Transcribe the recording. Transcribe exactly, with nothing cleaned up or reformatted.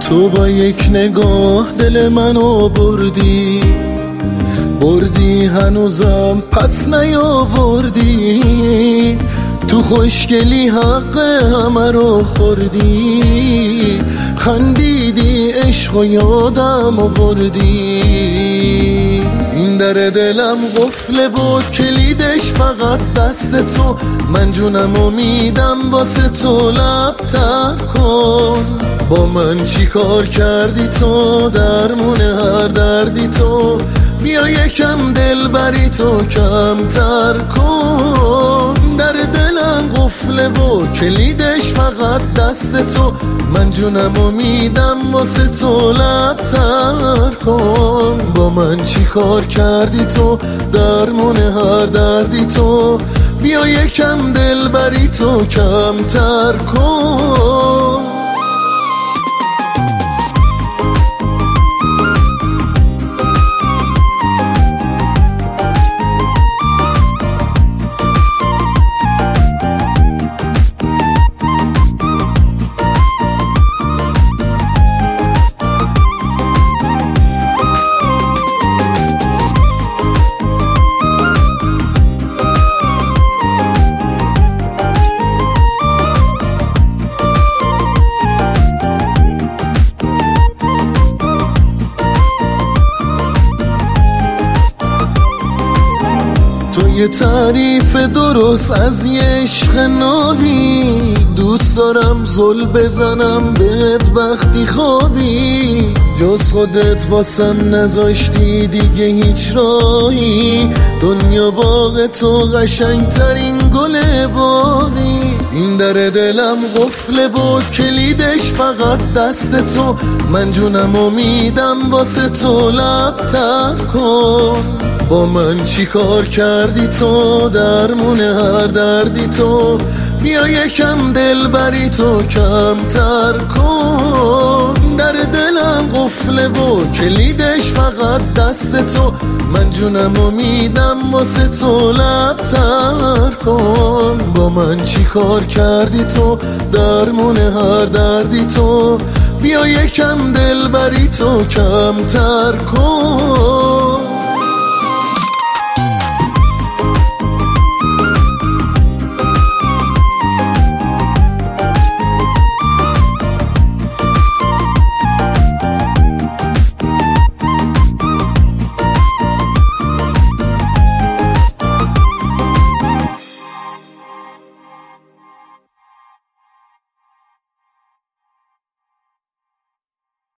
تو با یک نگاه دل منو بردی بردی هنوزم پس نیاوردی، تو خوشگلی حق همه رو خوردی، خندیدی عشق و یادم آوردی. این در دلم قفله بود کلیدش فقط دست تو، من جونم امیدم واسه تو لب تر کن. با من چی کار کردی تو، درمون هر دردی تو، بیا یکم دل بری تو کمتر کن. در دلم قفله و کلیدش فقط دست تو، من جونم امیدم واسه تو لب تر کن. با من چی کار کردی تو، درمون هر دردی تو، بیا یکم دل بری تو کمتر کن. تو یه تعریف درست از یه عشق نابی، دوست دارم زل بزنم بهت وقتی خوابی، جز خودت واسم نذاشتی دیگه هیچ راهی، دنیا باغ تو قشنگترین گل باغی. این در دلم قفله بود کلیدش فقط دست تو، من جونم امیدم واسه تو لب تر کن. با من چی کار کردی تو، درمون هر دردی تو، بیا یکم دل بری تو کمتر کن. در دلم قفله و کلیدش فقط دست تو، من جونم امیدم واسه تو لب تر کن. با من چی کار کردی تو، درمون هر دردی تو، بیا یکم دل بری تو کمتر کن.